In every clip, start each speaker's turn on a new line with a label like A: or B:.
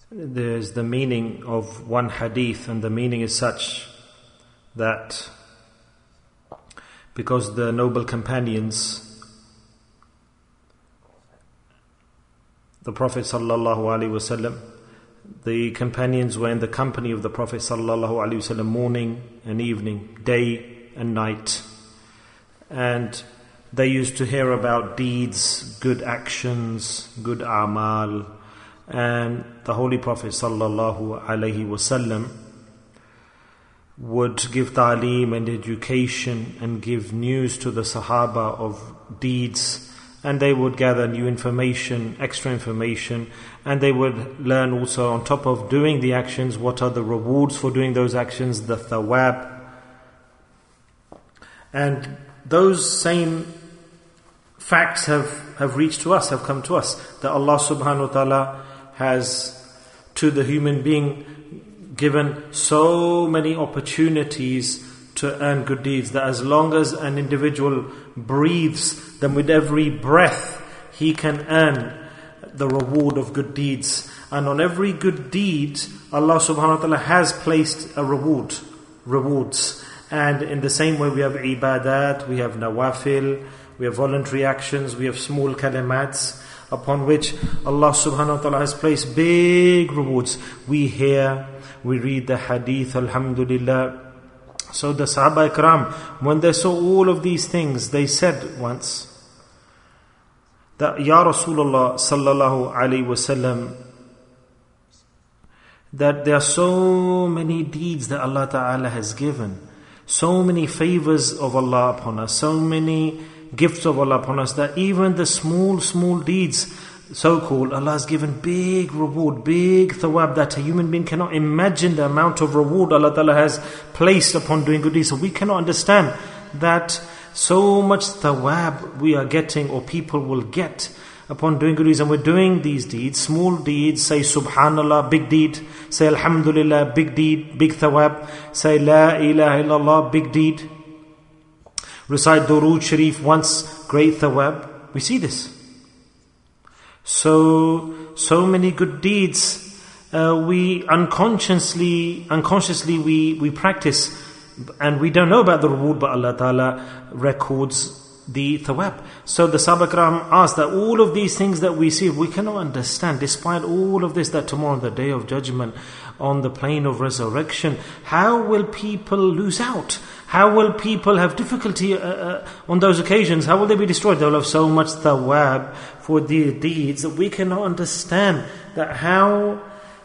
A: There's the meaning of one hadith, and the meaning is such that because the noble companions, the Prophet sallallahu alaihi wasallam, the companions were in the company of the Prophet sallallahu alaihi wasallam morning and evening, day and night, and they used to hear about deeds, good actions, good a'mal, and the Holy Prophet sallallahu alaihi wasallam would give ta'aleem and education and give news to the Sahaba of deeds, and they would gather new information, extra information, and they would learn also on top of doing the actions, what are the rewards for doing those actions, the thawab. And those same facts have reached to us, have come to us, that Allah subhanahu wa ta'ala has to the human being given so many opportunities to earn good deeds, that as long as an individual breathes, then with every breath he can earn the reward of good deeds. And on every good deed, Allah subhanahu wa ta'ala has placed a rewards. And in the same way we have ibadat, we have nawafil, we have voluntary actions, we have small kalimats, upon which Allah subhanahu wa ta'ala has placed big rewards. We hear, we read the hadith, alhamdulillah. So the Sahaba Ikram, when they saw all of these things, they said once that, Ya Rasulullah sallallahu alayhi wasallam, that there are so many deeds that Allah Ta'ala has given, so many favors of Allah upon us, so many gifts of Allah upon us, that even the small deeds, so-called, Allah has given big reward, big thawab, that a human being cannot imagine the amount of reward Allah Ta'ala has placed upon doing good deeds. So we cannot understand that so much thawab we are getting, or people will get upon doing good deeds. And we're doing these deeds, small deeds, say subhanallah, big deed, say alhamdulillah, big deed, big thawab, say la ilaha illallah, big deed, recite Durood Sharif once, great thawab. We see this. So many good deeds we unconsciously we practice, and we don't know about the reward, but Allah Ta'ala records the thawab. So the Sahaba Ikram asked that all of these things that we see, we cannot understand, despite all of this, that tomorrow on the day of judgment, on the plane of resurrection, how will people lose out? How will people have difficulty on those occasions? How will they be destroyed? They will have so much thawab for their deeds that we cannot understand that how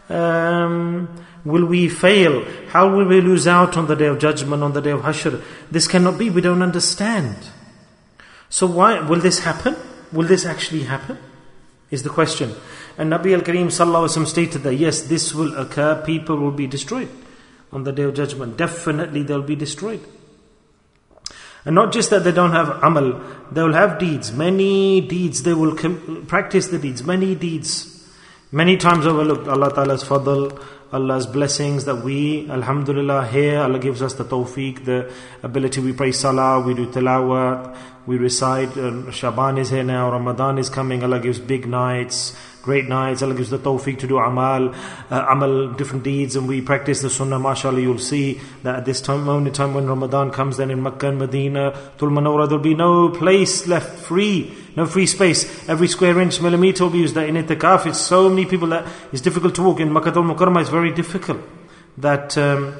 A: will we fail? How will we lose out on the day of judgment, on the day of Hashr? This cannot be. We don't understand. So why will this happen? Will this actually happen? Is the question. And Nabi al-Kareem sallallahu alaihi wasallam stated that yes, this will occur. People will be destroyed on the day of judgment. Definitely they'll be destroyed. And not just that they don't have amal, they will have deeds, many deeds. They will practice the deeds, many deeds, many times overlooked. Allah Ta'ala's fadl, Allah's blessings that we, alhamdulillah, hear. Allah gives us the tawfiq, the ability. We pray salah, we do tilawat, we recite. Shaban is here now, Ramadan is coming. Allah gives big nights, great nights. Allah gives the tawfiq to do amal, different deeds, and we practice the sunnah. MashaAllah, you'll see that at this moment in time when Ramadan comes, then in Makkah and Medina, Tul Manawwara, there'll be no place left free, no free space. Every square inch, millimeter will be used. That in itikaf, it's so many people that it's difficult to walk. In Makkah al-Mukarramah, it's very difficult. That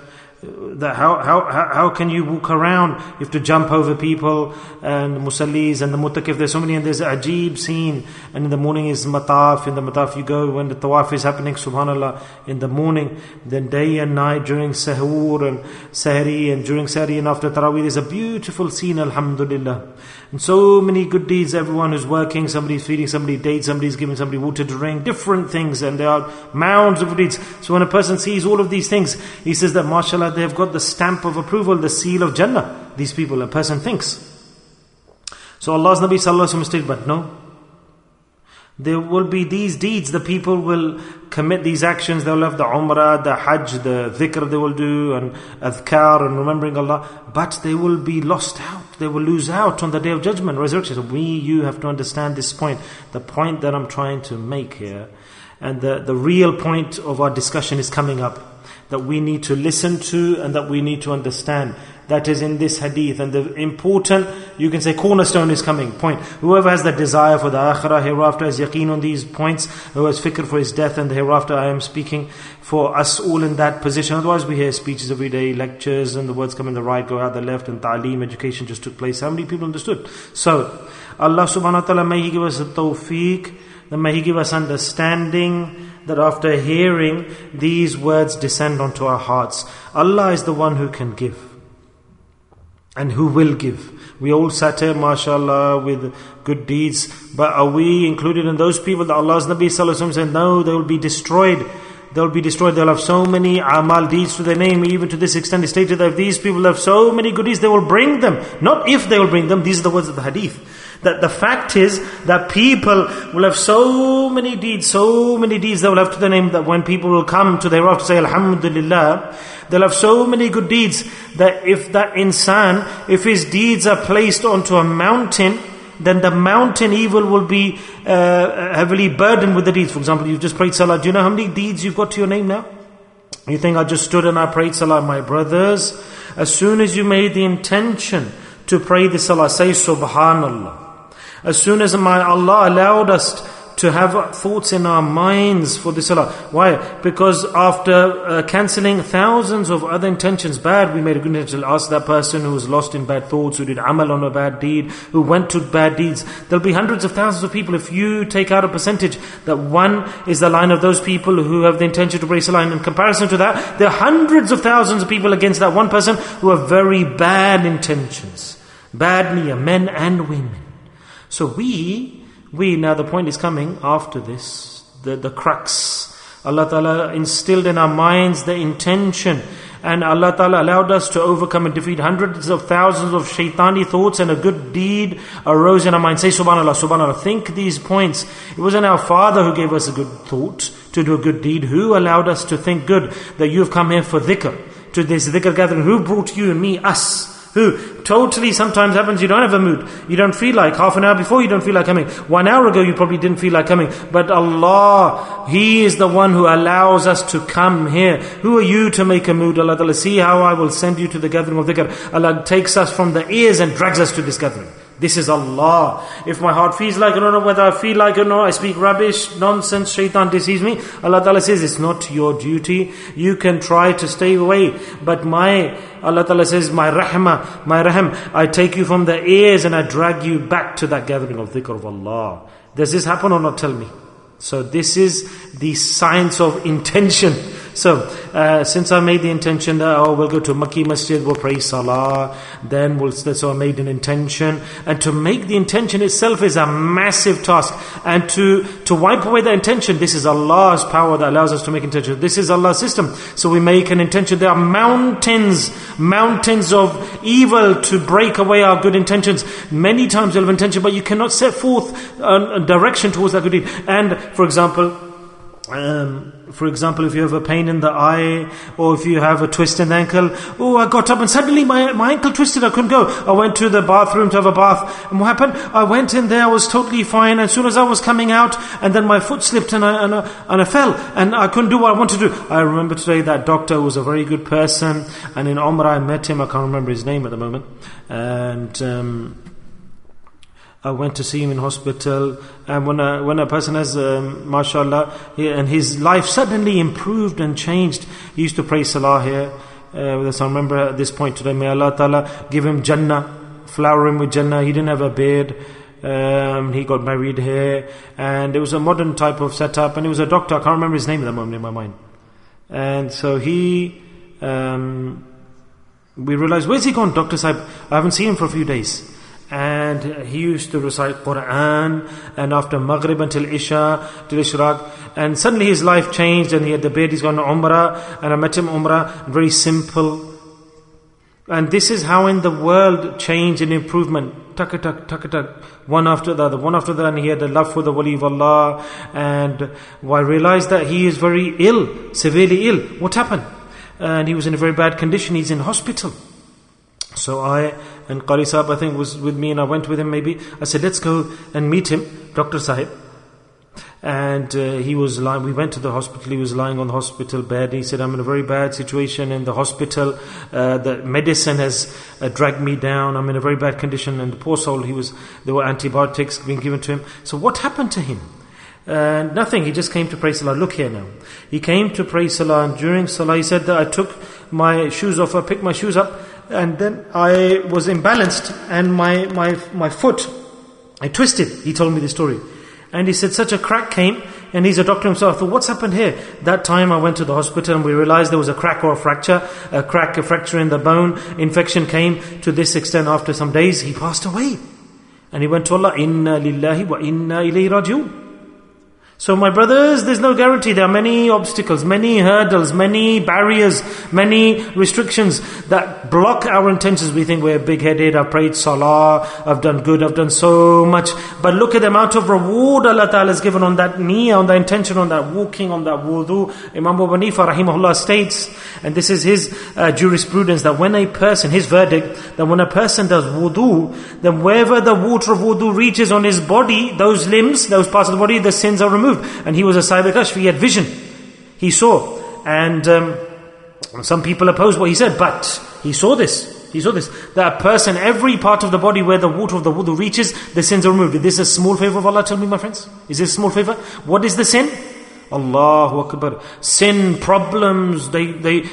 A: how can you walk around? You have to jump over people and musallis and the mutakif. There's so many, and there's an ajib scene. And in the morning is mataf. In the mataf you go when the tawaf is happening, subhanallah, in the morning. Then day and night during sahur and sahri, and during sahri and after tarawih, there's a beautiful scene, alhamdulillah. And so many good deeds. Everyone who's working, somebody's feeding somebody dates, somebody's giving somebody water to drink, different things, and there are mounds of deeds. So when a person sees all of these things, he says that mashallah, they have got the stamp of approval, the seal of Jannah. These people, a person thinks. So Allah's Nabi sallallahu alaihi wasallam stated, but no. There will be these deeds, the people will commit these actions, they will have the umrah, the hajj, the dhikr they will do, and adhkar, and remembering Allah, but they will be lost out, they will lose out on the day of judgment, resurrection. So you have to understand this point. The point that I'm trying to make here And the real point of our discussion is coming up, that we need to listen to and that we need to understand. That is in this hadith. And the important, you can say, cornerstone is coming. Point. Whoever has the desire for the akhirah, hereafter, has yaqeen on these points, who has fikr for his death and the hereafter, I am speaking for us all in that position. Otherwise we hear speeches every day, lectures, and the words come in the right, go out the left, and ta'aleem, education just took place. How many people understood? So, Allah subhanahu wa ta'ala, may He give us a tawfiq, that may He give us understanding, that after hearing these words descend onto our hearts. Allah is the one who can give and who will give. We all sat here, mashallah, with good deeds, but are we included in those people that Allah's Nabi sallallahu alaihi wasallam said, no, they will be destroyed. They will be destroyed. They'll have so many amal deeds to their name, even to this extent. It stated that if these people have so many good deeds, they will bring them. Not if they will bring them. These are the words of the hadith. That the fact is that people will have so many deeds they will have to their name, that when people will come to their hereafter say Alhamdulillah, they'll have so many good deeds that if that insan, if his deeds are placed onto a mountain, then the mountain evil will be heavily burdened with the deeds. For example, you've just prayed salah. Do you know how many deeds you've got to your name now? You think, I just stood and I prayed salah. My brothers, as soon as you made the intention to pray the salah, say subhanallah. As soon as Allah allowed us to have thoughts in our minds for the salah. Why? Because after cancelling thousands of other intentions, bad, we made a good intention. Ask that person who was lost in bad thoughts, who did amal on a bad deed, who went to bad deeds. There'll be hundreds of thousands of people. If you take out a percentage, that one is the line of those people who have the intention to pray salah. And in comparison to that, there are hundreds of thousands of people against that one person who have very bad intentions. Bad niyyah, men and women. So we now the point is coming after this, the crux. Allah Ta'ala instilled in our minds the intention, and Allah Ta'ala allowed us to overcome and defeat hundreds of thousands of shaitani thoughts, and a good deed arose in our mind. Say subhanallah, subhanallah. Think these points. It wasn't our father who gave us a good thought to do a good deed. Who allowed us to think good? That you've come here for dhikr, to this dhikr gathering. Who brought you and me? Us. Who? Totally sometimes happens, you don't have a mood. You don't feel like, half an hour before you don't feel like coming. 1 hour ago you probably didn't feel like coming. But Allah, He is the one who allows us to come here. Who are you to make a mood? Allah Ta'ala, see how I will send you to the gathering of dhikr. Allah takes us from the ears and drags us to this gathering. This is Allah. If my heart feels like it or not, whether I feel like it or not, I speak rubbish, nonsense, shaitan deceives me, Allah Ta'ala says it's not your duty. You can try to stay away, but Allah Ta'ala says, my rahm, I take you from the ears and I drag you back to that gathering of dhikr of Allah. Does this happen or not? Tell me. So this is the science of intention. So, since I made the intention that, we'll go to Makki Masjid, we'll pray Salah, then so I made an intention. And to make the intention itself is a massive task. And to wipe away the intention, this is Allah's power that allows us to make intention. This is Allah's system. So we make an intention. There are mountains of evil to break away our good intentions. Many times you'll have intention, but you cannot set forth a direction towards that good deed. And, for example, if you have a pain in the eye, or if you have a twist in the ankle, I got up and suddenly my ankle twisted, I couldn't go. I went to the bathroom to have a bath, and what happened? I went in there, I was totally fine, and as soon as I was coming out, and then my foot slipped and I fell, and I couldn't do what I wanted to do. I remember today that doctor was a very good person, and in Umrah I met him, I can't remember his name at the moment, and I went to see him in hospital, and when a person has, mashallah, and his life suddenly improved and changed. He used to pray salah here with us. I remember at this point today, may Allah Ta'ala give him Jannah, flower him with Jannah. He didn't have a beard. He got married here, and it was a modern type of setup, and he was a doctor. I can't remember his name at the moment in my mind. And so we realized, where's he gone, Dr. Sahib? I haven't seen him for a few days. And he used to recite Quran, and after Maghrib until Isha, till Ishraq, and suddenly his life changed, and he had the beard. He's gone to Umrah, and I met him Umrah, very simple. And this is how in the world change and improvement, tak, one after the other, and he had a love for the wali of Allah. And I realized that he is very ill, severely ill. What happened? And he was in a very bad condition. He's in hospital. So I and Qari Sahib, I think, was with me, and I went with him maybe. I said, let's go and meet him, Dr. Sahib. And he was lying, we went to the hospital, he was lying on the hospital bed. He said, I'm in a very bad situation in the hospital. The medicine has dragged me down. I'm in a very bad condition. And the poor soul, there were antibiotics being given to him. So what happened to him? Nothing, he just came to pray Salah. Look here now. He came to pray Salah, and during Salah he said that I took my shoes off, I picked my shoes up, and then I was imbalanced, and my foot, I twisted. He told me the story. And he said such a crack came, and he's a doctor himself. I thought, what's happened here? That time I went to the hospital and we realized there was a crack or a fracture, a fracture in the bone. Infection came to this extent. After some days, he passed away. And he went to Allah, Inna lillahi wa inna ilayhi raji'un. So my brothers, there's no guarantee. There are many obstacles, many hurdles, many barriers, many restrictions that block our intentions. We think we're big-headed, I've prayed Salah, I've done good, I've done so much. But look at the amount of reward Allah Ta'ala has given on that niyyah, on the intention, on that walking, on that wudu. Imam Abu Hanifa rahimahullah states, and this is his jurisprudence, that when a person, his verdict, that when a person does wudu, then wherever the water of wudu reaches on his body, those limbs, those parts of the body, the sins are removed. And he was a Sahib al-Kashf, he had vision, he saw. And some people opposed what he said, but he saw this. That a person, every part of the body where the water of the wudu reaches, the sins are removed. Is this a small favor of Allah? Tell me, my friends. Is this a small favor? What is the sin? Allahu Akbar. Sin, problems, they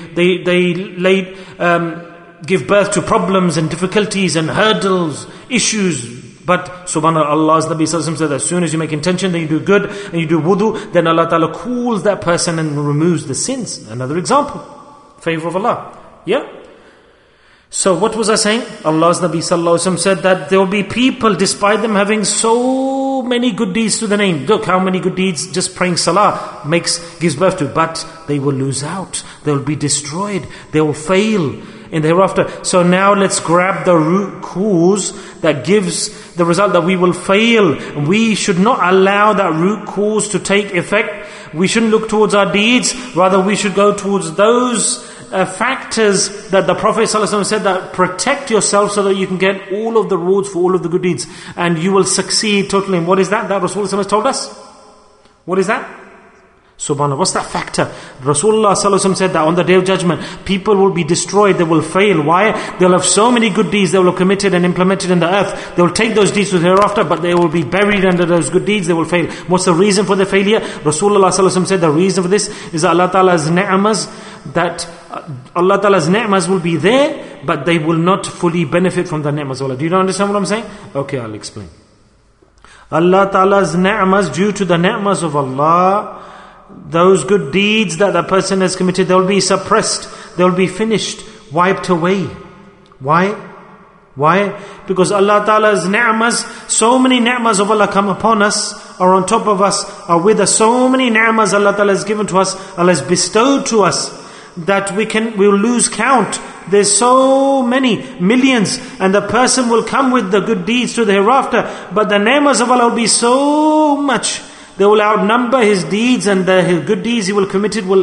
A: give birth to problems and difficulties and hurdles, issues. But subhanAllah, Allah's Nabi Sallallahu Alaihi Wasallam said, as soon as you make intention, then you do good, and you do wudu, then Allah Ta'ala cools that person and removes the sins. Another example. Favor of Allah. Yeah? So what was I saying? Allah's Nabi Sallallahu Alaihi Wasallam said that there will be people, despite them having so many good deeds to the name. Look how many good deeds just praying Salah gives birth to. But they will lose out. They will be destroyed. They will fail in the hereafter. So now let's grab the root cause that gives the result that we will fail. And we should not allow that root cause to take effect. We shouldn't look towards our deeds. Rather, we should go towards those factors that the Prophet ﷺ said, that protect yourself so that you can get all of the rewards for all of the good deeds. And you will succeed totally. And what is that? That Rasulullah has told us. What is that? Subhanallah, what's that factor? Rasulullah ﷺ said that on the Day of Judgment, people will be destroyed, they will fail. Why? They'll have so many good deeds they will have committed and implemented in the earth. They will take those deeds to the hereafter, but they will be buried under those good deeds, they will fail. What's the reason for the failure? Rasulullah ﷺ said the reason for this is that Allah Ta'ala's ni'mas will be there, but they will not fully benefit from the ni'mas of Allah. Do you understand what I'm saying? Okay, I'll explain. Allah Ta'ala's ni'mas, due to the ni'mas of Allah, those good deeds that the person has committed, they will be suppressed, they will be finished, wiped away. Why? Because Allah Ta'ala's ni'mas, so many ni'mas of Allah come upon us, are on top of us, are with us. So many ni'mas Allah Ta'ala has given to us, Allah has bestowed to us, that we'll lose count. There's so many, millions, and the person will come with the good deeds to the hereafter, but the ni'mas of Allah will be so much, they will outnumber his deeds, and his good deeds he will committed will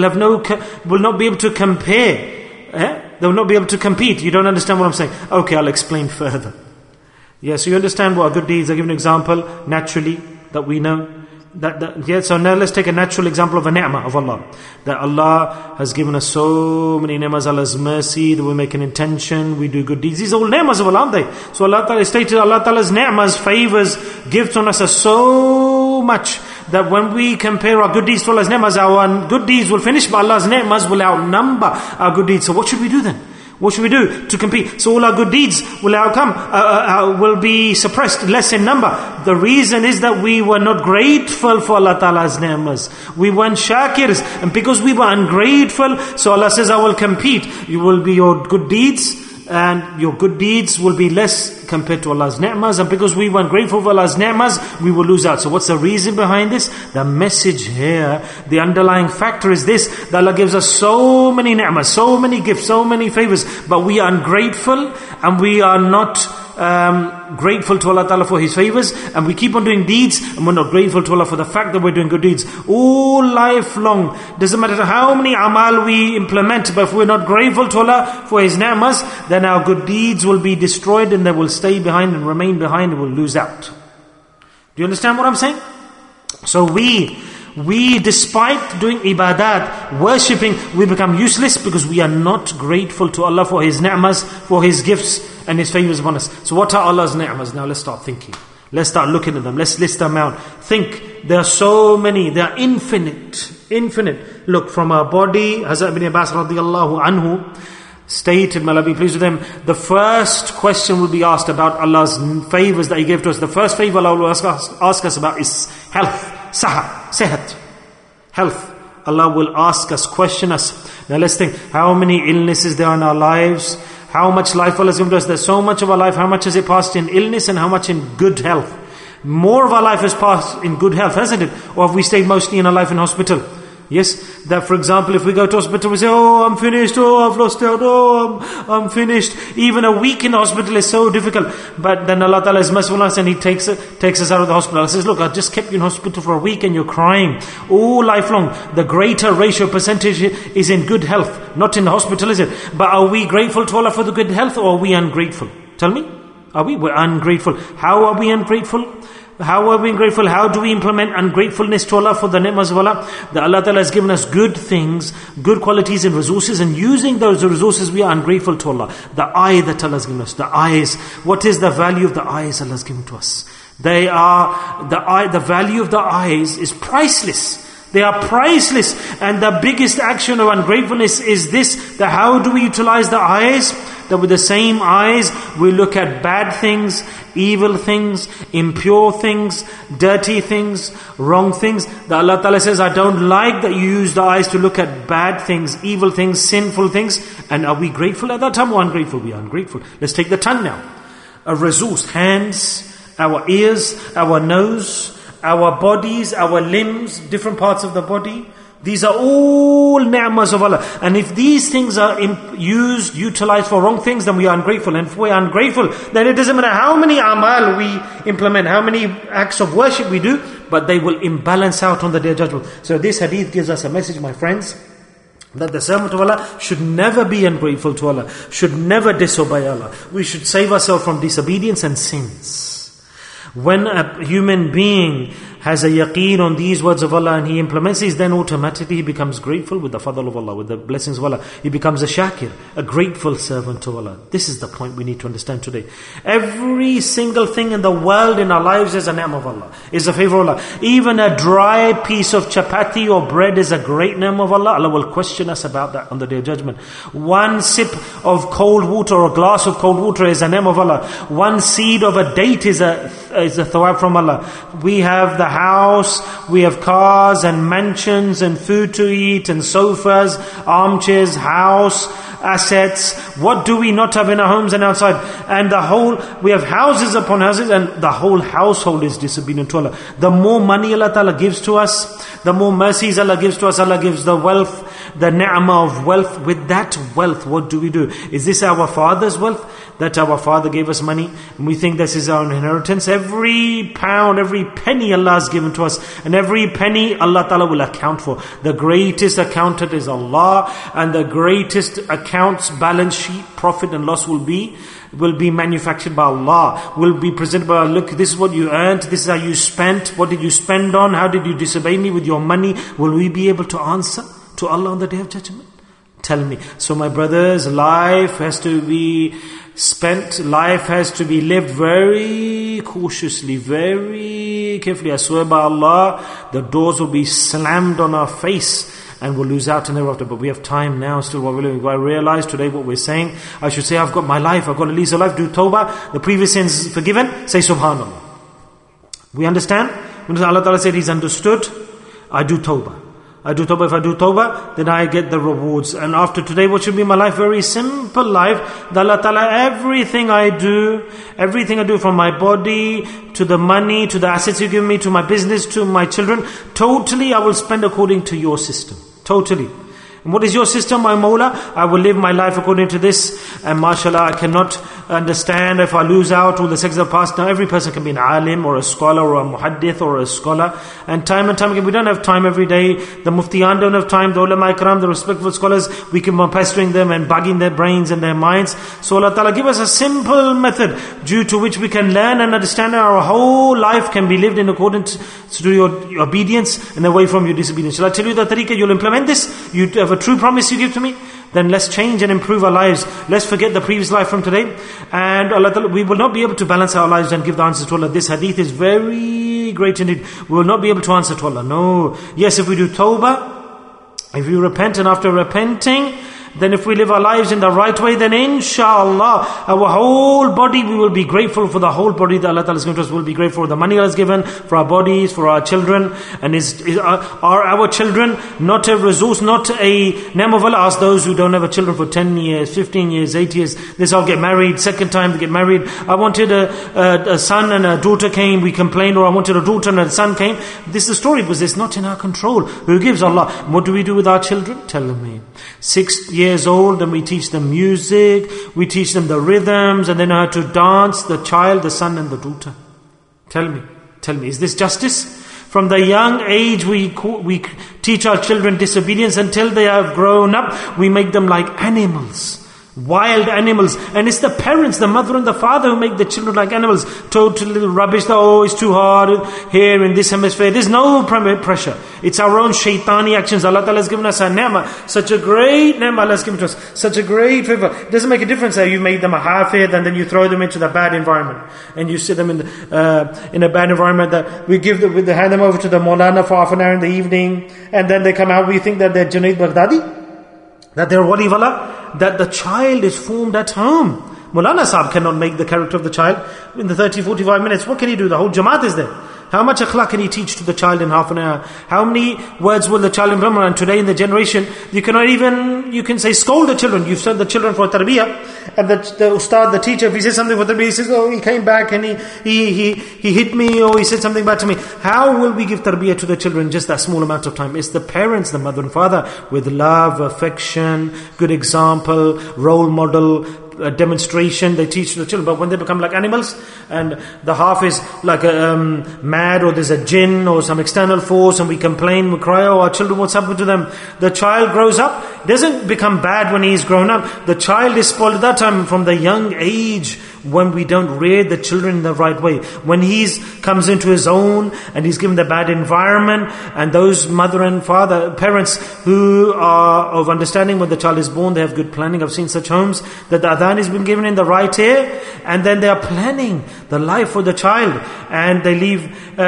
A: not be able to compare. They will not be able to compete. You don't understand what I'm saying? Okay, I'll explain further. Yeah, so you understand what are good deeds. I'll give an example naturally that we know. So now let's take a natural example of a ni'mah of Allah. That Allah has given us so many ni'mas, Allah's mercy, that we make an intention, we do good deeds. These are all ni'mas of Allah, aren't they? So Allah Ta'ala stated, Allah Ta'ala's ni'mas, favors, gifts on us are so much that when we compare our good deeds to Allah's ni'mas, our good deeds will finish, but Allah's ni'mas will outnumber our good deeds. So what should we do then? What should we do to compete? So all our good deeds will be suppressed, less in number. The reason is that we were not grateful for Allah Ta'ala's ni'mas. We weren't shakirs. And because we were ungrateful, so Allah says, I will compete. You will be your good deeds, and your good deeds will be less compared to Allah's ni'mas. And because we weren't grateful for Allah's ni'mas, we will lose out. So what's the reason behind this? The message here, the underlying factor is this, that Allah gives us so many ni'mas, so many gifts, so many favors, but we are ungrateful, and we are not grateful to Allah Ta'ala for His favors, and we keep on doing deeds, and we're not grateful to Allah for the fact that we're doing good deeds. All life long, doesn't matter how many amal we implement, but if we're not grateful to Allah for His ni'mas, then our good deeds will be destroyed, and they will stay behind and remain behind, and will lose out. Do you understand what I'm saying? So we despite doing ibadat, worshipping, we become useless because we are not grateful to Allah for His ni'mas, for His gifts and His favors upon us. So what are Allah's ni'mas? Now let's start thinking. Let's start looking at them. Let's list them out. Think, there are so many, they are infinite. Look, from our body, Hazrat ibn Abbas radiallahu anhu stated, may Allah be pleased with them, the first question will be asked about Allah's favors that He gave to us. The first favor Allah will ask us about is health. Sehat. Health. Allah will ask us, question us. Now let's think, how many illnesses there are in our lives? How much life Allah has given to us? There's so much of our life. How much has it passed in illness and how much in good health? More of our life has passed in good health, hasn't it? Or have we stayed mostly in our life in hospital? Yes, that for example, if we go to hospital, we say, oh, I'm finished, oh, I've lost out, oh, I'm finished. Even a week in hospital is so difficult. But then Allah Ta'ala is merciful on us and He takes us out of the hospital. Allah says, look, I just kept you in hospital for a week and you're crying. All lifelong, the greater ratio percentage is in good health, not in the hospital, is it? But are we grateful to Allah for the good health or are we ungrateful? Tell me, are we? We're ungrateful. How are we ungrateful? How are we ungrateful? How do we implement ungratefulness to Allah for the ni'mas of Allah? That Allah Ta'ala has given us good things, good qualities and resources, and using those resources we are ungrateful to Allah. The eye that Allah has given us, the eyes. What is the value of the eyes Allah has given to us? They are, the value of the eyes is priceless. They are priceless. And the biggest action of ungratefulness is this, that how do we utilize the eyes? That with the same eyes, we look at bad things, evil things, impure things, dirty things, wrong things. That Allah Ta'ala says, I don't like that you use the eyes to look at bad things, evil things, sinful things. And are we grateful at that time or ungrateful? We are ungrateful. Let's take the tongue now. A resource, hands, our ears, our nose, our bodies, our limbs, different parts of the body. These are all ni'mas of Allah. And if these things are utilized for wrong things, then we are ungrateful. And if we are ungrateful, then it doesn't matter how many amal we implement, how many acts of worship we do, but they will imbalance out on the Day of Judgment. So this hadith gives us a message, my friends, that the servant of Allah should never be ungrateful to Allah, should never disobey Allah. We should save ourselves from disobedience and sins. When a human being has a yaqeen on these words of Allah and he implements these, then automatically he becomes grateful with the fadl of Allah, with the blessings of Allah. He becomes a shakir, a grateful servant to Allah. This is the point we need to understand today. Every single thing in the world in our lives is a ni'mah of Allah, is a favor of Allah. Even a dry piece of chapati or bread is a great ni'mah of Allah. Allah will question us about that on the Day of Judgment. One sip of cold water or a glass of cold water is a ni'mah of Allah. One seed of a date is a thawab from Allah. We have the house, we have cars and mansions and food to eat and sofas, armchairs, house, assets. What do we not have in our homes and outside? And we have houses upon houses and the whole household is disobedient to Allah. The more money Allah Ta'ala gives to us, the more mercies Allah gives to us. Allah gives the wealth, the ni'mah of wealth. With that wealth, what do we do? Is this our father's wealth? That our father gave us money and we think this is our inheritance. Every pound, every penny Allah has given to us, and every penny Allah Ta'ala will account for. The greatest accountant is Allah, and the greatest accounts, balance sheet, profit and loss will be manufactured by Allah, will be presented by Allah. Look, this is what you earned, this is how you spent, what did you spend on, how did you disobey me with your money? Will we be able to answer to Allah on the Day of Judgment? Tell me. So my brothers, life has to be spent, life has to be lived very cautiously, very carefully. I swear by Allah, the doors will be slammed on our face and we'll lose out and thereafter. But we have time now still what we're living. I realize today what we're saying. I should say, I've got my life, I've got a lease of life, do tawbah, the previous sins forgiven, say subhanallah. We understand? When Allah Ta'ala said He's understood, I do tawbah. I do tawbah. If I do tawbah, then I get the rewards. And after today, what should be my life? Very simple life. That Allah Ta'ala, everything I do from my body, to the money, to the assets you give me, to my business, to my children, totally I will spend according to your system. Totally. And what is your system, my Mawla? I will live my life according to this. And mashallah, I cannot understand, if I lose out all the sectors of the past. Now every person can be an alim or a scholar or a muhaddith or a scholar. And time again, we don't have time every day. The muftiyan don't have time, the ulama ikram, the respectful scholars, we keep on pestering them and bugging their brains and their minds. So Allah Ta'ala give us a simple method due to which we can learn and understand our whole life can be lived in accordance to your obedience and away from your disobedience. Shall I tell you the tariqah? You'll implement this? You have a true promise you give to me? Then let's change and improve our lives. Let's forget the previous life from today. And Allah Ta'ala, we will not be able to balance our lives and give the answers to Allah. This hadith is very great indeed. We will not be able to answer to Allah. No. Yes, if we do tawbah, if we repent, and after repenting, then if we live our lives in the right way, then inshallah, our whole body, we will be grateful for the whole body that Allah Ta'ala is given to us. We'll be grateful for the money Allah has given, for our bodies, for our children. And are our children not a resource, not a name of Allah? Ask those who don't have a children for 10 years, 15 years, 8 years. This all get married, second time they get married. I wanted a son and a daughter came, we complained, or I wanted a daughter and a son came. This is the story, because it's not in our control. Who gives? Allah. What do we do with our children? Tell me. 6 years old, and we teach them music, we teach them the rhythms, and they know how to dance, the child, the son and the daughter. Tell me, is this justice? From the young age we teach our children disobedience until they have grown up. We make them like animals, wild animals. And it's the parents, the mother and the father, who make the children like animals. Totally rubbish. Oh, it's too hard here in this hemisphere. There's no pressure. It's our own shaitani actions. Allah Ta'ala has given us a ni'mah, such a great ni'mah Allah has given to us, such a great favor. It doesn't make a difference that you made them a hafid and then you throw them into the bad environment, and you sit them in a bad environment. That we hand them over to the Maulana for half an hour in the evening, and then they come out, we think that they're Junaid Baghdadi, that they're wali of Allah, that the child is formed at home. Maulana Sahib cannot make the character of the child in the 30-45 minutes. What can he do? The whole Jamaat is there. How much akhlaq can he teach to the child in half an hour? How many words will the child remember? And today in the generation, you can say scold the children. You've sent the children for tarbiyah, and the ustad, the teacher, if he says something for tarbiyah, he says, oh, he came back and he hit me, or he said something bad to me. How will we give tarbiyah to the children in just that small amount of time? It's the parents, the mother and father, with love, affection, good example, role model, a demonstration, they teach to the children. But when they become like animals, and the half is like mad, or there's a jinn or some external force, and we complain, we cry, oh, our children, what's happened to them? The child grows up, doesn't become bad when he's grown up. The child is spoiled at that time from the young age, when we don't rear the children in the right way. When he's comes into his own and he's given the bad environment, and those mother and father, parents who are of understanding when the child is born, they have good planning. I've seen such homes that the adhan has been given in the right ear, and then they are planning the life for the child, and they leave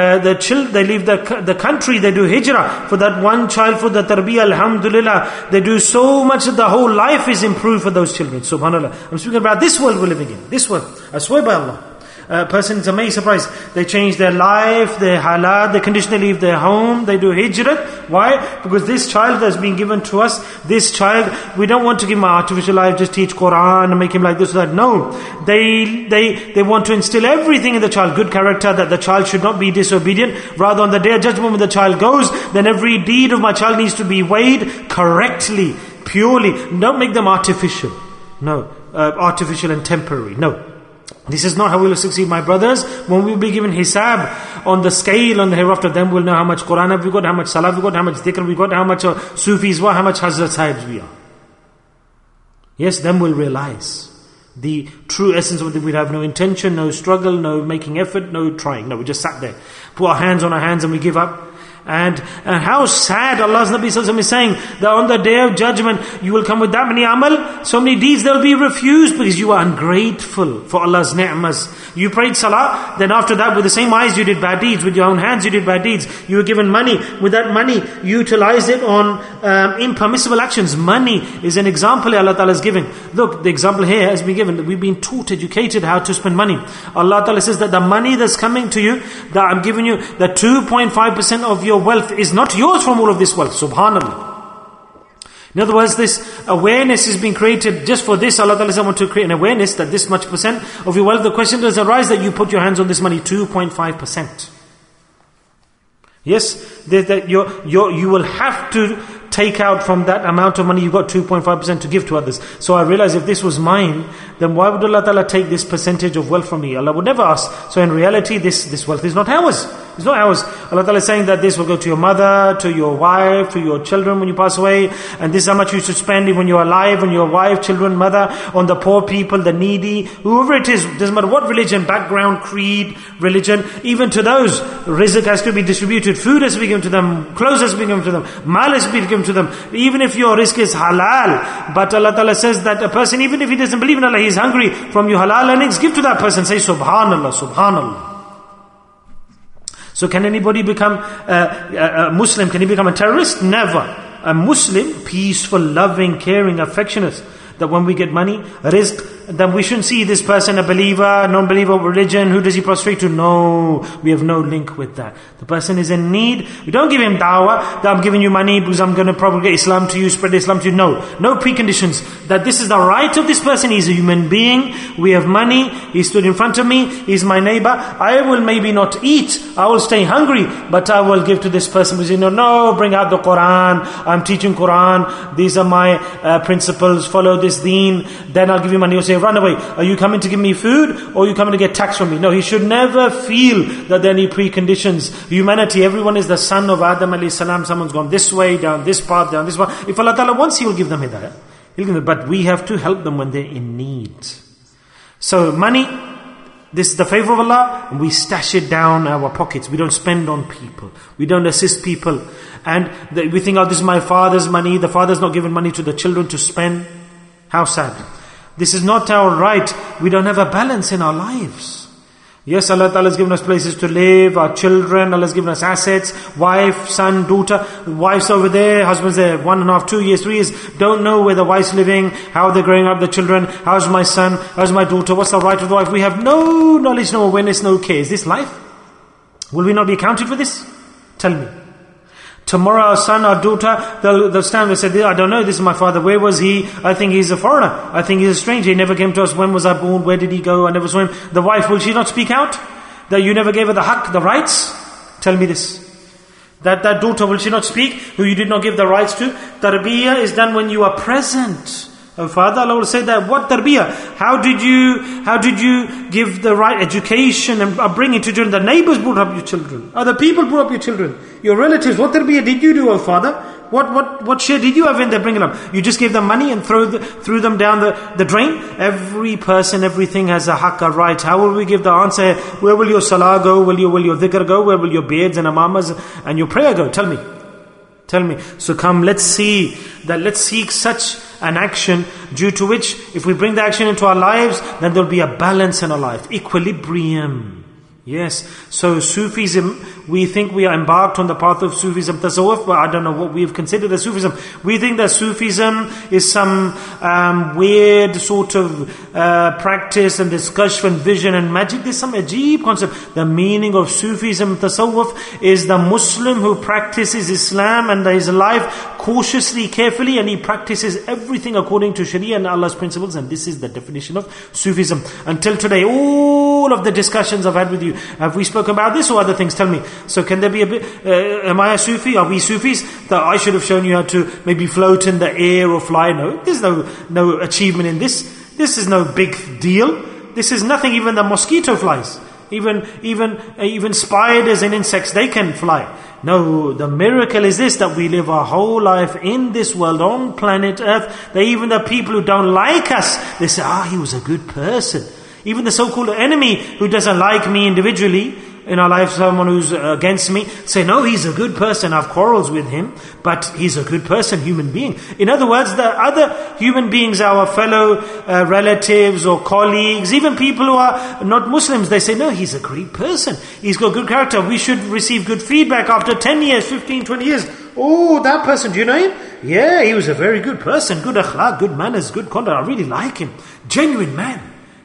A: the country, they do hijrah for that one child, for the tarbiyah, alhamdulillah. They do so much that the whole life is improved for those children. Subhanallah. I'm speaking about this world we're living in. This world. I swear by Allah. A person is amazed, surprised. They change their life, their halat, they condition, they leave their home, they do hijrat. Why? Because this child that's been given to us, this child, we don't want to give him an artificial life, just teach Quran and make him like this or that. No. They want to instill everything in the child, good character, that the child should not be disobedient. Rather, on the day of judgment, when the child goes, then every deed of my child needs to be weighed correctly, purely. Don't make them artificial. No. Artificial and temporary. No. This is not how we will succeed, my brothers. When we will be given hisab on the scale, on the hereafter, then we'll know how much Quran have we got, how much salah we got, how much dhikr we got, how much Sufis were, how much Hazrat Sahibs we are. Yes, then we'll realize the true essence of it. We'd have no intention, no struggle, no making effort, no trying. No, we just sat there, put our hands on our hands and we give up. And how sad Allah's Nabi Sallallahu Alaihi Wasallam is saying that on the day of judgment you will come with that many amal, so many deeds, they'll be refused because you are ungrateful for Allah's ni'mas. You prayed salah, then after that with the same eyes you did bad deeds, with your own hands you did bad deeds. You were given money, with that money you utilized it on impermissible actions. Money is an example Allah Ta'ala is giving. Look, the example here has been given. We've been taught, educated how to spend money. Allah Ta'ala says that the money that's coming to you, that I'm giving you, the 2.5% of your wealth is not yours from all of this wealth. Subhanallah. In other words, this awareness is being created just for this. Allah Ta'ala want to create an awareness that this much percent of your wealth, the question does arise that you put your hands on this money, 2.5%. Yes, that you will have to take out from that amount of money, you got 2.5% to give to others. So I realized if this was mine, then why would Allah Ta'ala take this percentage of wealth from me? Allah would never ask. So in reality, this wealth is not ours. It's not ours. Allah Ta'ala is saying that this will go to your mother, to your wife, to your children when you pass away. And this is how much you should spend when you're alive, on your wife, children, mother, on the poor people, the needy, whoever it is. Doesn't matter what religion, background, creed, religion. Even to those, rizq has to be distributed. Food has to be given to them. Clothes has to be given to them. Mal has to be given to them. Even if your rizq is halal. But Allah Ta'ala says that a person, even if he doesn't believe in Allah, he's hungry, from your halal earnings, give to that person. Say Subhanallah, Subhanallah. So can anybody become a Muslim? Can he become a terrorist? Never. A Muslim, peaceful, loving, caring, affectionate. That when we get money, rizq, then we shouldn't see this person a believer, non-believer of religion, who does he prostrate to? No, we have no link with that. The person is in need. We don't give him da'wah, that I'm giving you money because I'm going to propagate Islam to you, spread Islam to you. No preconditions. That this is the right of this person. He's a human being. We have money. He stood in front of me. He's my neighbor. I will maybe not eat. I will stay hungry, but I will give to this person because no, bring out the Quran. I'm teaching Quran. These are my principles. Follow this deen. Then I'll give you money. You'll say, run away. Are you coming to give me food or are you coming to get tax from me? No, he should never feel that there are any preconditions. Humanity, everyone is the son of Adam alayhi salam. Someone's gone this way, down this path, down this path. If Allah Ta'ala wants, He will give them hidayah. He'll give them, but we have to help them when they're in need. So money, this is the favor of Allah, and we stash it down our pockets. We don't spend on people. We don't assist people. And we think, this is my father's money. The father's not giving money to the children to spend. How sad. This is not our right. We don't have a balance in our lives. Yes, Allah Ta'ala has given us places to live, our children, Allah has given us assets, wife, son, daughter. Wife's over there, husband's there, 1.5, 2 years, 3 years. Don't know where the wife's living, how they're growing up, the children, how's my son, how's my daughter, what's the right of the wife. We have no knowledge, no awareness, no care. Is this life? Will we not be accounted for this? Tell me. Tomorrow our son, our daughter, they'll stand and say, I don't know, this is my father. Where was he? I think he's a foreigner. I think he's a stranger. He never came to us. When was I born? Where did he go? I never saw him. The wife, will she not speak out? That you never gave her the haqq, the rights? Tell me this. That daughter, will she not speak? Who you did not give the rights to? Tarbiyah is done when you are present. Oh Father, Allah will say that, what tarbiyah? How did you give the right education and upbringing to children? The neighbors brought up your children. Other people brought up your children. Your relatives, what tarbiyah did you do, oh Father? What share did you have in their bringing up? You just gave them money and threw them down the drain? Every person, everything has a haqq, a right. How will we give the answer? Where will your salah go? Will your dhikr go? Where will your beards and amamas and your prayer go? Tell me. So come, let's seek such an action due to which, if we bring the action into our lives, then there'll be a balance in our life, equilibrium. Yes, so Sufism, we think we are embarked on the path of Sufism, Tasawwuf, but I don't know what we've considered as Sufism. We think that Sufism is some weird sort of practice and discussion, vision and magic. There's some ajeeb concept. The meaning of Sufism, Tasawwuf, is the Muslim who practices Islam and his life cautiously, carefully, and he practices everything according to Sharia and Allah's principles, and this is the definition of Sufism. Until today, all of the discussions I've had with you, have we spoken about this or other things? Tell me. So can there be a bit, am I a Sufi? Are we Sufis? That I should have shown you how to maybe float in the air or fly? No, there's no achievement in this. This is no big deal. This is nothing. Even the mosquito flies. Even spiders and insects, they can fly. No, the miracle is this, that we live our whole life in this world, on planet Earth, that even the people who don't like us, they say, he was a good person. Even the so-called enemy who doesn't like me individually, in our life, someone who's against me, say, no, he's a good person, I have quarrels with him, but he's a good person, human being. In other words, the other human beings, our fellow relatives or colleagues, even people who are not Muslims, they say, no, he's a great person, he's got good character, we should receive good feedback after 10 years, 15, 20 years. Oh, that person, do you know him? Yeah, he was a very good person, good akhlaq, good manners, good conduct, I really like him. Genuine man.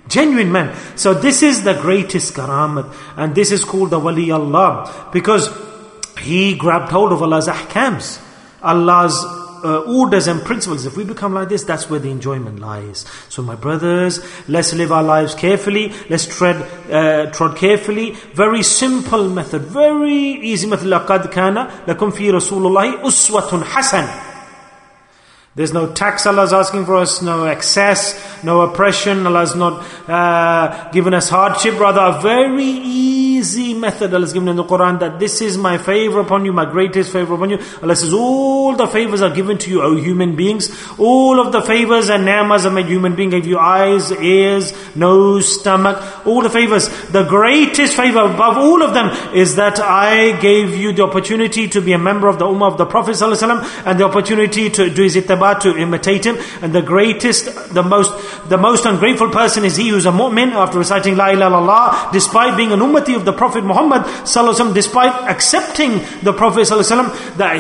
A: So this is the greatest karamat, and this is called the wali Allah, because he grabbed hold of Allah's ahkams, Allah's orders and principles. If we become like this, that's where the enjoyment lies. So my brothers, let's live our lives carefully, let's trod carefully. Very simple method, very easy method. لَقَدْ كَانَ لَكُمْ فِي رَسُولُ اللَّهِ أُسْوَةٌ حَسَنَةٌ. There's no tax Allah is asking for us, no excess, no oppression. Allah has not given us hardship. Rather, a very easy method Allah has given in the Quran, that this is my favor upon you, my greatest favor upon you. Allah says, all the favors are given to you, O human beings. All of the favors and ni'mas are made human being. Gave you eyes, ears, nose, stomach, all the favors. The greatest favor above all of them is that I gave you the opportunity to be a member of the Ummah of the Prophet ﷺ, and the opportunity to do his ittiba, to imitate him. And the greatest, the most ungrateful person is he who's a mu'min after reciting La ilaha illallah, despite being an ummati of the Prophet Muhammad sallallahu alaihi wasallam, despite accepting the Prophet sallallahu alaihi wasallam, that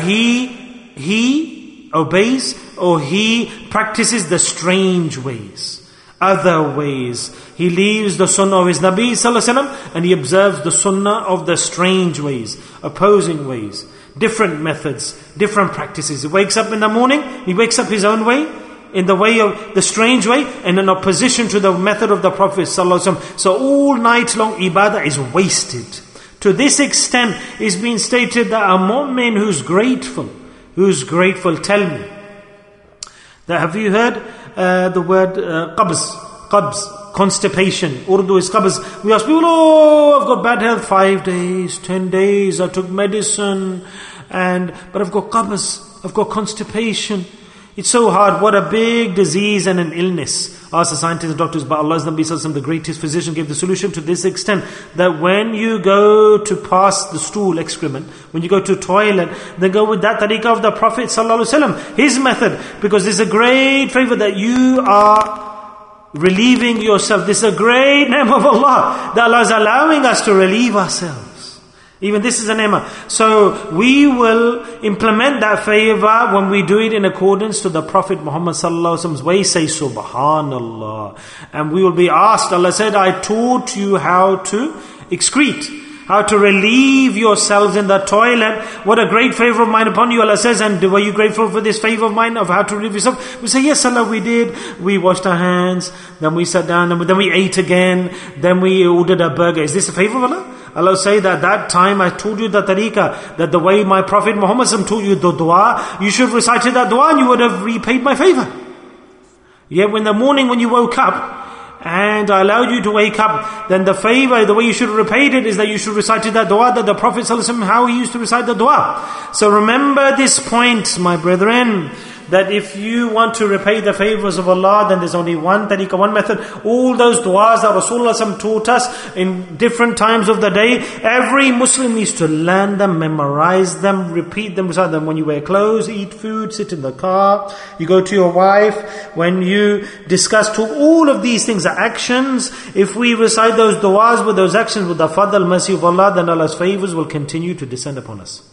A: he obeys, or he practices the strange ways, other ways. He leaves the sunnah of his Nabi sallallahu alaihi wasallam, and he observes the sunnah of the strange ways, opposing ways, different methods, different practices. He wakes up in the morning, he wakes up his own way, in the way of the strange way, and in opposition to the method of the Prophet ﷺ. So all night long ibadah is wasted. To this extent, it's been stated that a mu'min who's grateful, tell me, that have you heard the word qabz, constipation? Urdu is qabz. We ask people, oh, I've got bad health, 5 days, 10 days, I took medicine, but I've got qabz, I've got constipation. It's so hard. What a big disease and an illness. Ask the scientists and doctors, but Allah's Nabi Sallallahu Alaihi Wasallam, the greatest physician, gave the solution to this extent, that when you go to pass the stool, excrement, when you go to toilet, then go with that tariqah of the Prophet Sallallahu Alaihi Wasallam, his method, because this is a great favor that you are relieving yourself. This is a great name of Allah, that Allah is allowing us to relieve ourselves. Even this is a ni'mah. So we will implement that favor when we do it in accordance to the Prophet Muhammad sallallahu alaihi wasallam's way. Say Subhanallah. And we will be asked, Allah said, I taught you how to excrete, how to relieve yourselves in the toilet. What a great favor of mine upon you, Allah says. And were you grateful for this favor of mine of how to relieve yourself? We say, yes, Allah, we did. We washed our hands, then we sat down, and then we ate again, then we ordered a burger. Is this a favor of Allah? Allah say that that time I told you the tariqah, that the way my Prophet Muhammad taught you the dua, you should have recited that dua and you would have repaid my favor. Yet in the morning when you woke up, and I allowed you to wake up, then the favor, the way you should have repaid it, is that you should recite that dua, that the Prophet ﷺ, how he used to recite the dua. So remember this point, my brethren, that if you want to repay the favors of Allah, then there's only one tariqah, one method. All those du'as that Rasulullah taught us in different times of the day, every Muslim needs to learn them, memorize them, repeat them, recite them. When you wear clothes, eat food, sit in the car, you go to your wife, when you discuss, talk, all of these things are actions. If we recite those du'as with those actions, with the fadl, mercy of Allah, then Allah's favors will continue to descend upon us.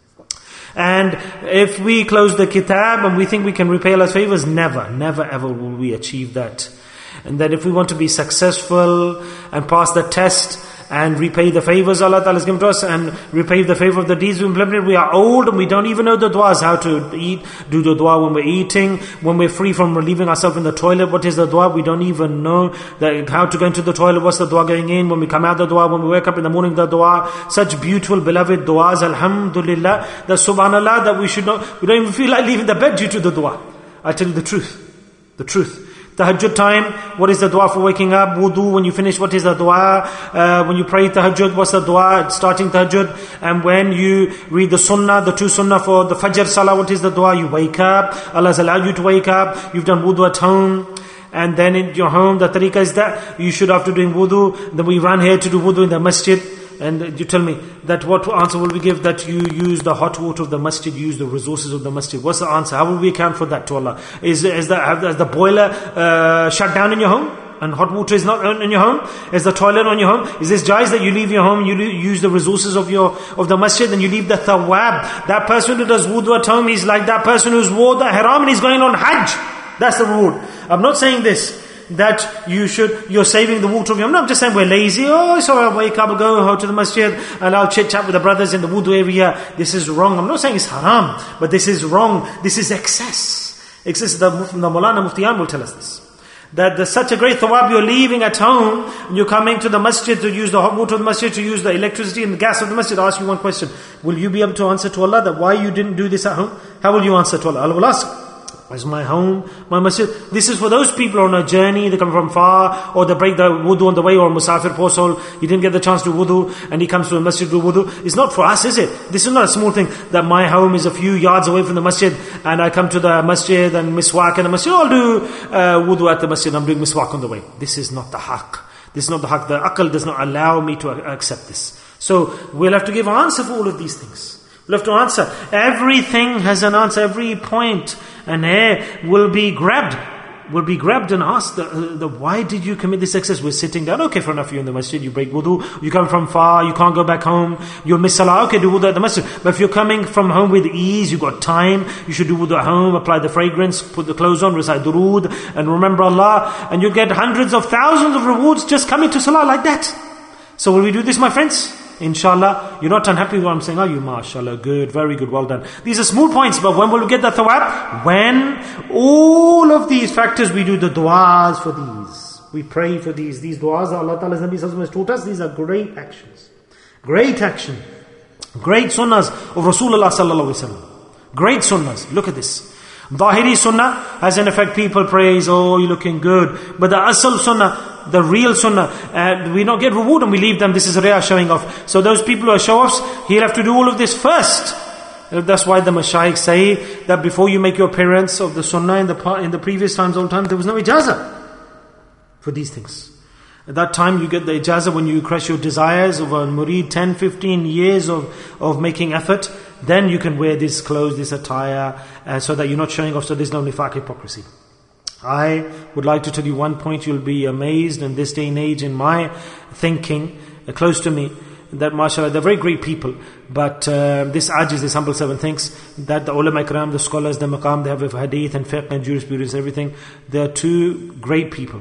A: And if we close the kitab and we think we can repay Allah's favors, never ever will we achieve that. And that if we want to be successful and pass the test and repay the favors Allah Ta'ala has given to us, and repay the favor of the deeds we implemented, we are old and we don't even know the du'as, how to eat, do the dua when we're eating, when we're free from relieving ourselves in the toilet, what is the dua? We don't even know that how to go into the toilet, what's the dua going in, when we come out the dua, when we wake up in the morning the dua. Such beautiful beloved du'as, alhamdulillah, that subhanallah, that we don't even feel like leaving the bed due to the dua. I tell you the truth. Tahajjud time, what is the dua for waking up? Wudu, when you finish, what is the dua? When you pray tahajjud, what's the dua? Starting tahajjud. And when you read the sunnah, the two sunnah for the fajr salah, what is the dua? You wake up, Allah has allowed you to wake up, you've done wudu at home. And then in your home, the tariqah is that you should, after doing wudu, then we run here to do wudu in the masjid. And you tell me that what answer will we give, that you use the hot water of the masjid, you use the resources of the masjid? What's the answer? How will we account for that to Allah? Is the boiler shut down in your home and hot water is not in your home? Is the toilet on your home? Is this jais that you leave your home, you use the resources of the masjid, and you leave the thawab? That person who does wudu at home, he's like that person who's wore the haram and he's going on hajj. That's the reward. I'm not saying this, that you're saving the water of your... I'm just saying we're lazy. Oh, sorry, I'll wake up, I'll go to the masjid and I'll chit chat with the brothers in the wudu area. This is wrong. I'm not saying it's haram, but this is wrong. This is excess. The Maulana Muftiyan will tell us this. That there's such a great thawab you're leaving at home, and you're coming to the masjid to use the hot water of the masjid, to use the electricity and the gas of the masjid. I'll ask you one question. Will you be able to answer to Allah that why you didn't do this at home? How will you answer to Allah? Allah will ask, Is my home, my masjid. This is for those people on a journey, they come from far, or they break the wudu on the way, or musafir posol, he didn't get the chance to wudu, and he comes to the masjid to wudu. It's not for us, is it? This is not a small thing, that my home is a few yards away from the masjid, and I come to the masjid and miswak in the masjid, I'll do wudu at the masjid, I'm doing miswak on the way. This is not the haqq. This is not the haqq. The aql does not allow me to accept this. So, we'll have to give an answer for all of these things. We'll have to answer. Everything has an answer, every point and hair will be grabbed and asked, why did you commit this excess? We're sitting down, okay, fair enough, you're in the masjid, you break wudu, you come from far, you can't go back home, you'll miss salah, okay, do wudu at the masjid. But if you're coming from home with ease, you've got time, you should do wudu at home, apply the fragrance, put the clothes on, recite durood, and remember Allah, and you get hundreds of thousands of rewards just coming to salah like that. So will we do this, my friends? Inshallah, you're not unhappy with what I'm saying, are you? MashaAllah, good, very good, well done. These are small points, but when will we get the thawab? When all of these factors, we do the du'as for these. We pray for these. These du'as that Allah Ta'ala's Nabi Sallallahu Alaihi Wasallam has taught us, these are great actions. Great action. Great sunnahs of Rasulullah Sallallahu Alaihi Wasallam. Great sunnahs. Look at this. Zahiri sunnah has in effect people praise, oh, you're looking good. But the asal sunnah, the real sunnah, we don't get reward and we leave them. This is riyah, showing off. So those people who are show-offs, he'll have to do all of this first. That's why the mashayikh say that before you make your appearance of the sunnah in the previous times, old times, there was no ijazah for these things. At that time you get the ijazah when you crush your desires of a murid, 10, 15 years of making effort. Then you can wear this clothes, this attire, so that you're not showing off, so there's no nifaq, hypocrisy. I would like to tell you one point, you'll be amazed in this day and age in my thinking, close to me, that mashallah, they're very great people, but this ajiz, this humble servant thinks that the ulama ikram, the scholars, the maqam, they have a hadith and fiqh and jurisprudence, everything. There are two great people.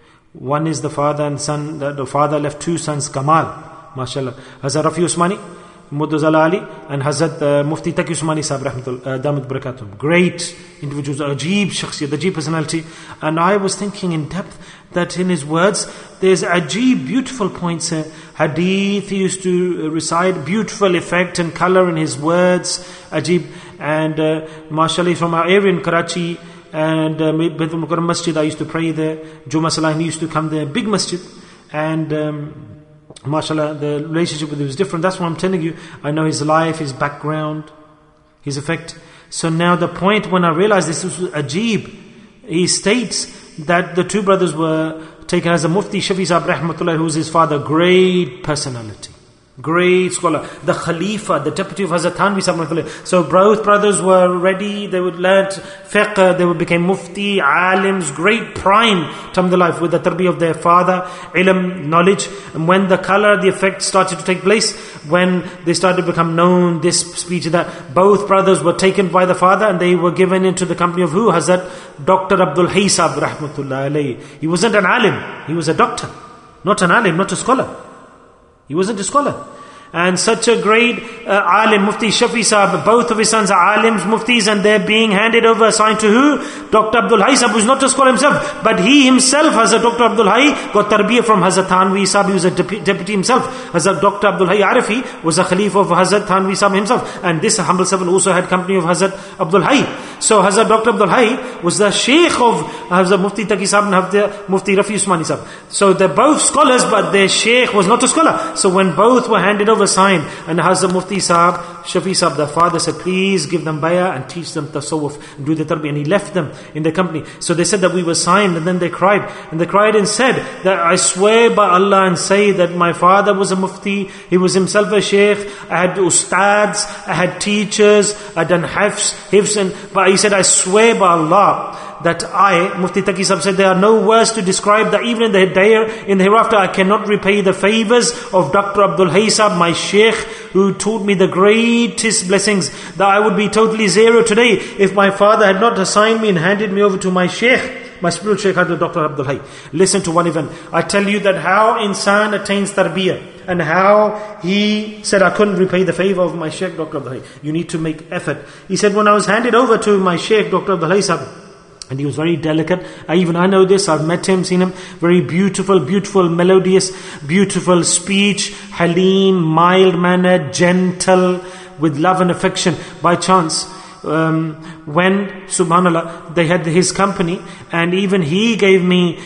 A: One is the father and son. The father left two sons, Kamal, mashallah. Hazrat Rafi Usmani, Muddazala Ali, and Hazrat Mufti Taqi Usmani Sahib Rahmatullah, Damat Barakatum. Great individuals, ajib shakhsiyat, ajib personality. And I was thinking in depth that in his words, there's ajib, beautiful points. Hadith, he used to recite, beautiful effect and color in his words, ajib. And mashallah, from our area in Karachi, and Baitul Mukarram Masjid, I used to pray there. Jummah Salah, he used to come there, big masjid. And mashallah, the relationship with him was different. That's what I'm telling you. I know his life, his background, his effect. So now the point when I realized this was ajib, he states that the two brothers were taken as a Mufti Shafi Sahib Rahmatullah, who was his father, great personality, great scholar, the Khalifa, the deputy of Hazrat Thanvi Sahib Rahmatullah. So both brothers were ready, they would learn fiqh, they would become mufti, alims, great prime time of their life with the tarbiyah of their father, ilm, knowledge. And when the color, the effect started to take place, when they started to become known, this speech, that both brothers were taken by the father and they were given into the company of who? Hazrat Dr. Abdul Hayy Sahib Rahmatullah alayhi. He wasn't an alim, he was a doctor, not an alim, not a scholar. He wasn't a scholar. And such a great alim, Mufti Shafi Sahib, both of his sons are alims, muftis, and they're being handed over, assigned to who? Dr. Abdul Hayy Sahib, who's not a scholar himself, but he himself, Hazrat Dr. Abdul Hayy, got tarbiyah from Hazrat Thanvi Sahib, he was a deputy himself. Hazrat Dr. Abdul Hayy Arifi was a Khalifa of Hazrat Thanvi Sahib himself. And this humble servant also had company of Hazrat Abdul Hayy. So Hazrat Dr. Abdul Hayy was the Sheikh of Hazrat Mufti Taqi Sahib and Hazrat Mufti Rafi Usmani Sahib. So they're both scholars, but their Sheikh was not a scholar. So when both were handed over, signed, and Hazrat Mufti Sahib, Shafi Sahib, the father said, please give them bayah and teach them tasawwuf and do the tarbiyah. And he left them in the company. So they said that we were signed, and then they cried. And they cried and said that I swear by Allah and say that my father was a mufti, he was himself a sheikh, I had ustads, I had teachers, I done hifz, and but he said, I swear by Allah that I, Mufti Taqi Sahib said, there are no words to describe that even in the hereafter I cannot repay the favors of Dr. Abdul Hayy Sahib, my sheikh, who taught me the greatest blessings, that I would be totally zero today if my father had not assigned me and handed me over to my sheikh, my spiritual sheikh, Dr. Abdul Hayy. Listen to one event. I tell you that how insan attains tarbiyah, and how he said, I couldn't repay the favor of my sheikh, Dr. Abdul Hayy. You need to make effort. He said, when I was handed over to my sheikh, Dr. Abdul Hayy Sahib, and he was very delicate. I know this, I've met him, seen him. Very beautiful, melodious, beautiful speech, halim, mild mannered, gentle, with love and affection. By chance, when, subhanAllah, they had his company, and even he gave me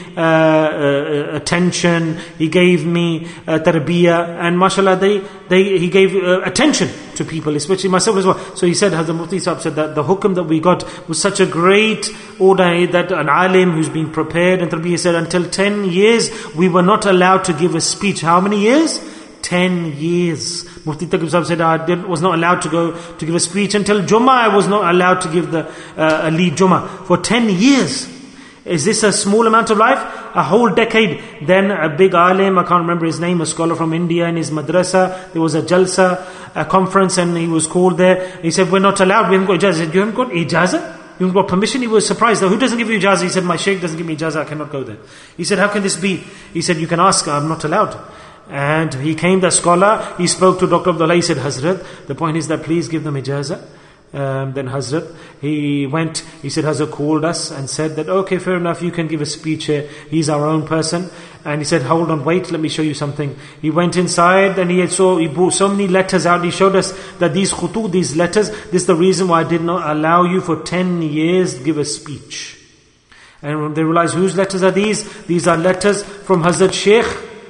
A: attention, he gave me tarbiyah, and mashallah, he gave attention to people, especially myself as well. So he said, Hazrat Mufti Sahib said that the hukum that we got was such a great order that an alim who's been prepared, and tarbiyah said until 10 years we were not allowed to give a speech. How many years? 10 years. Mufti Taqib Sahib said, I was not allowed to go to give a speech until Jummah. I was not allowed to give the lead Jummah for 10 years. Is this a small amount of life? A whole decade. Then a big alim, I can't remember his name, a scholar from India, in his madrasa, there was a jalsa, a conference, and he was called there. He said, we're not allowed, we haven't got ijazah. You haven't got ijazah? You haven't got permission? He was surprised. Who doesn't give you ijazah? He said, my sheikh doesn't give me ijazah, I cannot go there. He said, how can this be? He said, you can ask, I'm not allowed. And he came, the scholar, he spoke to Dr. Abdullah, he said, Hazrat, the point is that please give them ijazah. Then Hazrat, he went, he said, Hazrat called us and said that, okay, fair enough, you can give a speech here. He's our own person. And he said, hold on, wait, let me show you something. He went inside and he brought so many letters out. He showed us that these khutut, these letters, this is the reason why I did not allow you for 10 years to give a speech. And when they realized, whose letters are these? These are letters from Hazrat Sheikh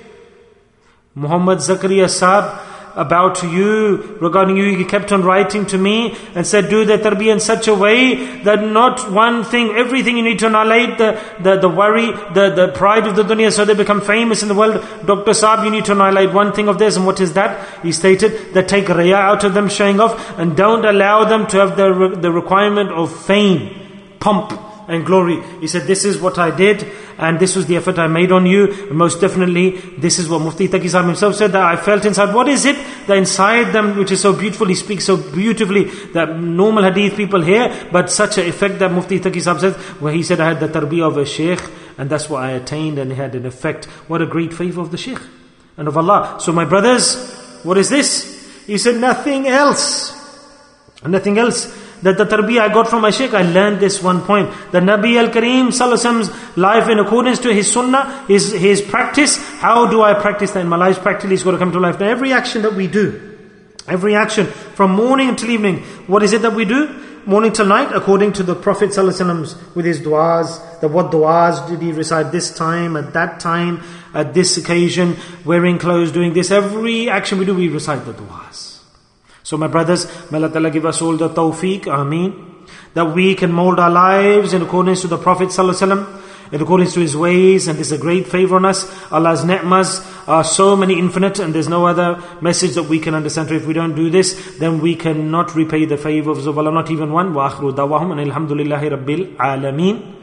A: Muhammad Zakaria Saab about you, regarding you. He kept on writing to me and said, do the tarbiyah in such a way that not one thing, everything you need to annihilate, the worry, the pride of the dunya, so they become famous in the world. Dr. Saab, you need to annihilate one thing of theirs, and what is that? He stated that take raya out of them, showing off, and don't allow them to have the requirement of fame, pomp and glory. He said, this is what I did, and this was the effort I made on you. And most definitely, this is what Mufti Taqi Sahib himself said, that I felt inside. What is it that inside them, which is so beautiful, he speaks so beautifully, that normal hadith people hear, but such an effect that Mufti Taqi Sahib says, where he said, I had the tarbiyah of a sheikh, and that's what I attained, and it had an effect. What a great favor of the sheikh and of Allah. So my brothers, what is this? He said, nothing else. Nothing else. That the tarbiyah I got from my shaykh, I learned this one point. The Nabi al-Kareem Sallallahu Alaihi Wasallam's life in accordance to his sunnah, his practice. How do I practice that in my life? Practically it's got to come to life. Now every action that we do, every action from morning until evening, what is it that we do? Morning till night, according to the Prophet Sallallahu Alaihi Wasallam's, with his du'as, that what du'as did he recite this time, at that time, at this occasion, wearing clothes, doing this. Every action we do, we recite the du'as. So my brothers, may Allah Ta'ala give us all the tawfiq, ameen, that we can mold our lives in accordance to the Prophet Sallallahu Alaihi Wasallam, in accordance to his ways, and this is a great favor on us. Allah's ni'mas are so many infinite, and there's no other message that we can understand. So if we don't do this, then we cannot repay the favors of Allah, not even one. Wa akhiru dawahum and alhamdulillahi rabbil alameen.